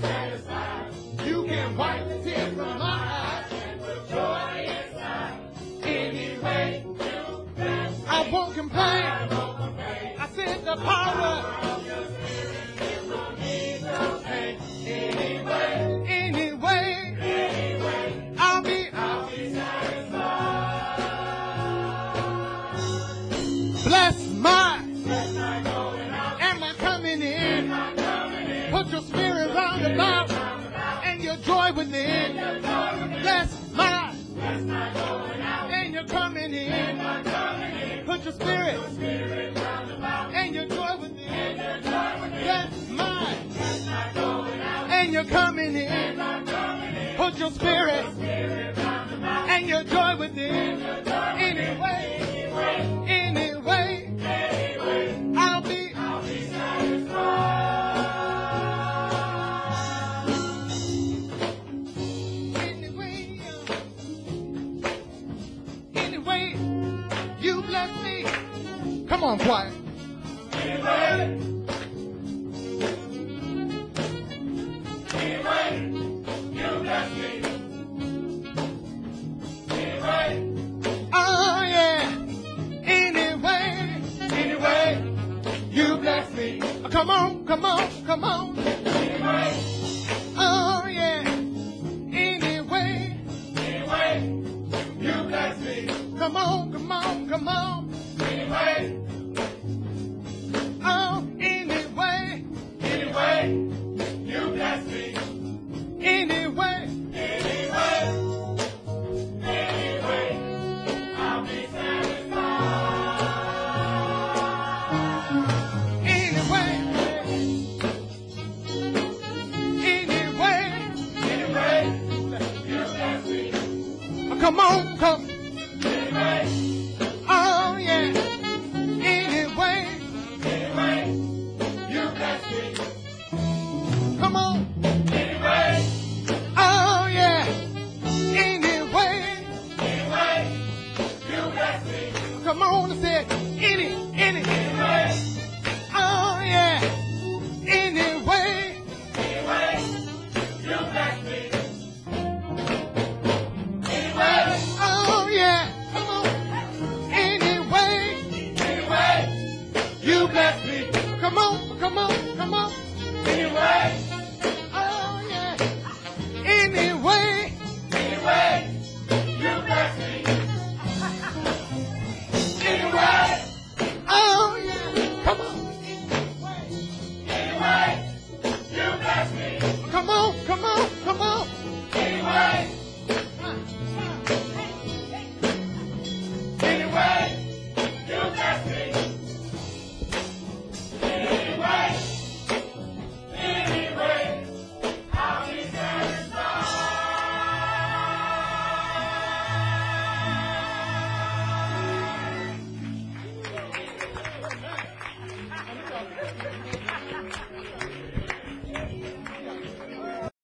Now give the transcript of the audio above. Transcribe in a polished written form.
You can wipe the tears from my eyes and put joy inside. Anyway, I won't complain. I said the power of your spirit will need no pain. Anyway, I'll be satisfied. Bless my going out and my coming in. Put your spirit round about and your joy within. Bless my going out and your coming in. Put your spirit round about and your joy within. Bless my going out and your coming in. Put your spirit and your joy within. Anyway, I'll be satisfied. Anyway, you bless me. Come on, choir. Anyway, you bless me. Anyway, oh yeah. Anyway, you bless me. Come on. Anyway, oh yeah. Anyway, you bless me. Come on. Anyway, oh anyway, you bless me. Anyway, I'll be satisfied. Anyway, you bless me. Come on. Anyway, oh yeah. Anyway, you bless me. Come on. Anyway, oh yeah. Anyway, you bless me. Come on and say anyway. Oh yeah. Anyway, you bless me. Oh yeah. Come on. Anyway, you bless me. Come on. Anyway, oh yeah. Anyway, you bless me. Anyway, oh yeah. Come on. Anyway, you bless me. Come on.